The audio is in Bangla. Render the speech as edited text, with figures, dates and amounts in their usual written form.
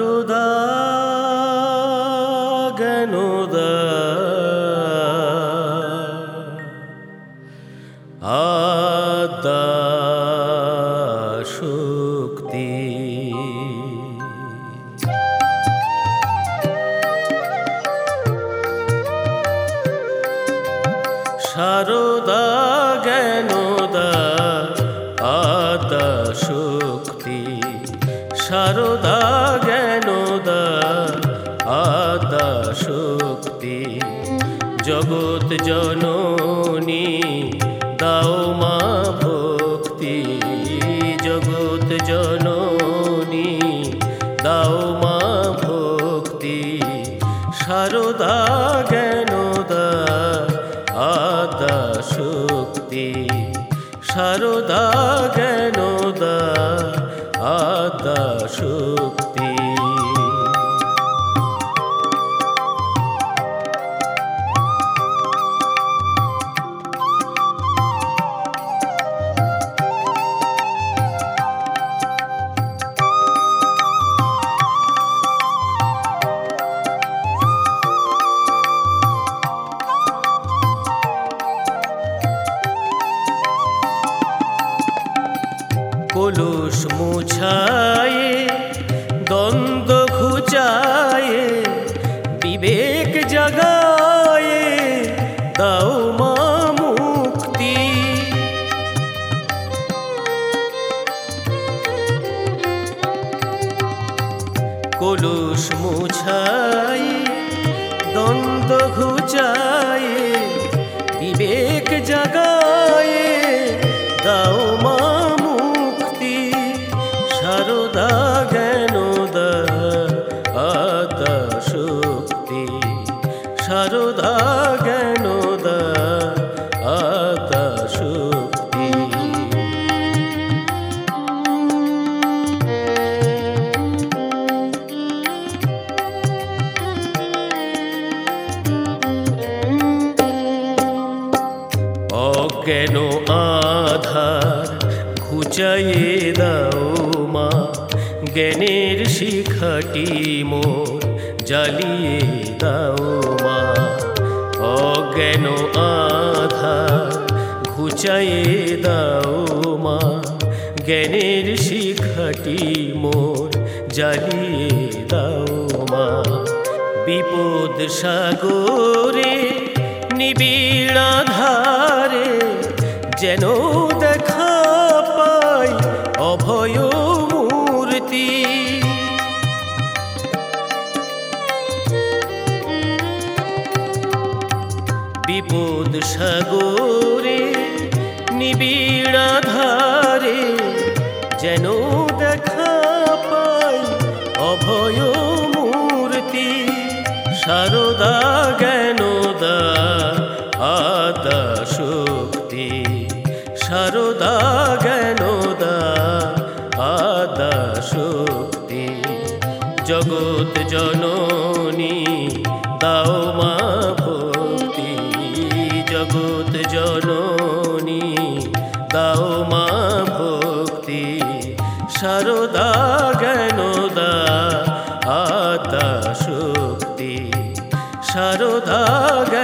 সারদা জ্ঞানদা আদ্যা শক্তি সারদা জ্ঞানদা আদ্যা শক্তি সারদা জ্ঞানদা আদ্যা শক্তি জগৎ জননী দাও মা ভক্তি জগৎ জননী দাও মা ভক্তি সারদা জ্ঞানদা আদ্যা শক্তি সারদা জ্ঞানদা আদ্যা শক্তি কলুষ মুছায়ে দ্বন্দ্ব ঘুচায়ে বিবেক জাগায়ে দাও মা মুক্তি কলুষ মুছায়ে দ্বন্দ্ব ঘুচায়ে বিবেক জাগায়ে দাও মা সারদা জ্ঞানদা আদ্যা শক্তি সারদা জ্ঞানদা আদ্যা শক্তি অজ্ঞান আধার ঘুচাইয়ে দাও মা জ্ঞানের শিখাটি মোর জ্বালিয়ে দাও মা অজ্ঞান আধার ঘুচাইয়ে দাও মা জ্ঞানের শিখাটি মোর জ্বালিয়ে দাও মা বিপদ সাগরে নিবিড় আধারে যেন দেখা পাই অভয় মূর্তি বিপদ সাগরে নিবিড় আধারে যেন দেখা পাই অভয় মূর্তি সারদা জ্ঞানদা আদ্যা শক্তি সারদা জ্ঞানদা আদ্যা শক্তি জগৎ জননী দাও মা ভক্তি জগৎ জননী দাও মা ভক্তি সারদা জ্ঞানদা আদ্যা শক্তি সারদা